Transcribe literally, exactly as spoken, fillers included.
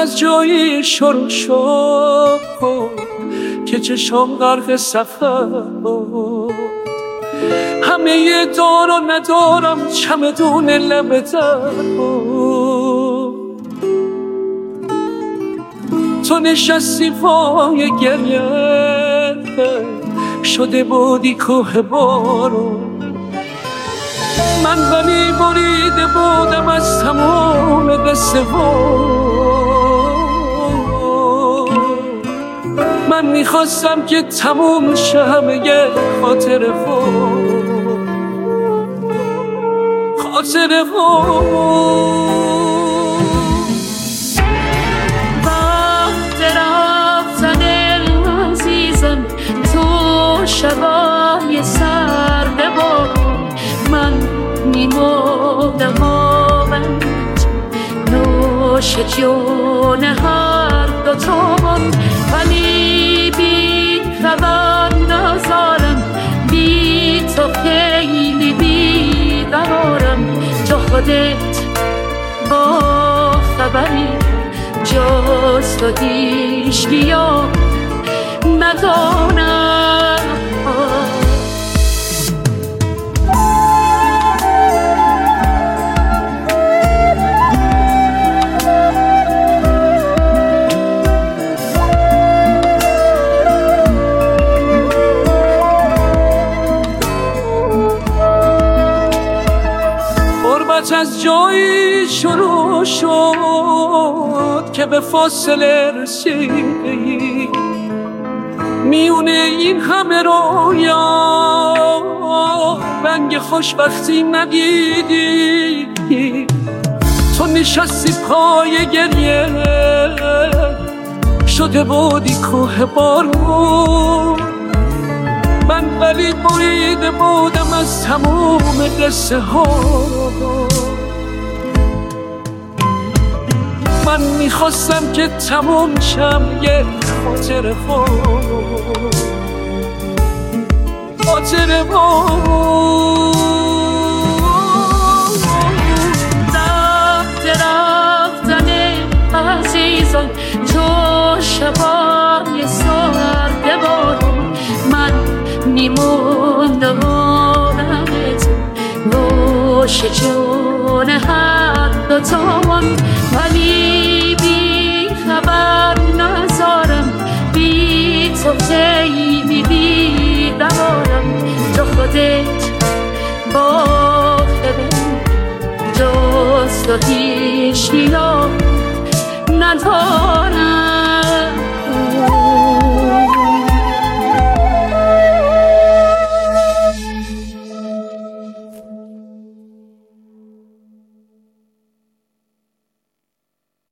از جایی شروع شد که چشم غرق سفر بود. همه دار و ندارم چمدون لب در بود. تو نشستی پای گریه شده بودی کوه بارون. من ولی بریده بودم از تمام قصه من میخواستم که تموم شه همه خاطر خاطر وقت رفتن عزیزم تو شبای سرده بارون. من میمردم آبند نوش جون هر دوتامون، ولی بی خبر نزارم بی تو خیلی بی قرارم. تو خودت با خبری جز تو هیچکی ندانم. غربت از جایی شروع شد که به فاصله رسیدی. میونه این همه رویا رنگ خوشبختی ندیدی. تو نشستی پای گریه شده بودی کوه بارون. من ولی بریده بودم از تموم قصه ها. من میخواستم که تموم شم یه خاطر خود خاطر خود. وقت رفتن عزیزان تو شبای سرده بارون. من میموندم آمد روش جون هر دوتامون، ولی بی خبر نزارم بی تو خیلی بی قرارم. تو خودت با خبر جز تو هیچ ندارم.